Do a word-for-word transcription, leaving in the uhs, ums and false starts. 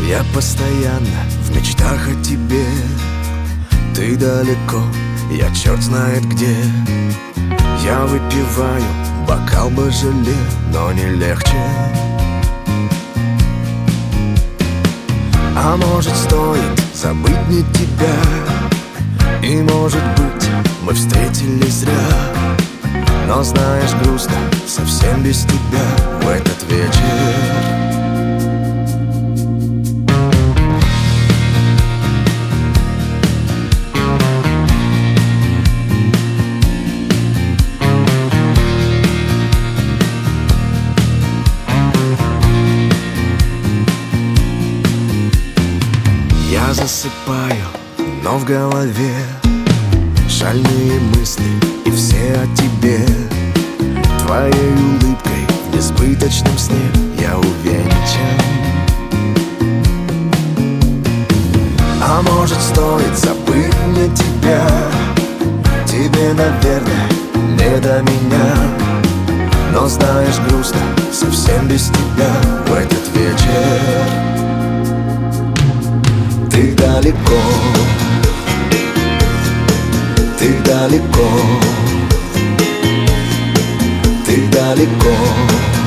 Я постоянно в мечтах о тебе. Ты далеко, я черт знает где. Я выпиваю бокал божеле, но не легче. А может, стоит забыть мне тебя, и может быть, мы встретились зря. Но знаешь, грустно совсем без тебя в этот вечер. Я засыпаю, но в голове шальные мысли, и все о тебе. Твоей улыбкой в несбыточном сне я увенчан. А может, стоит забыть мне тебя? Тебе, наверное, не до меня. Но знаешь, грустно совсем без тебя в этот вечер. Ты далеко, ты далеко, ты далеко.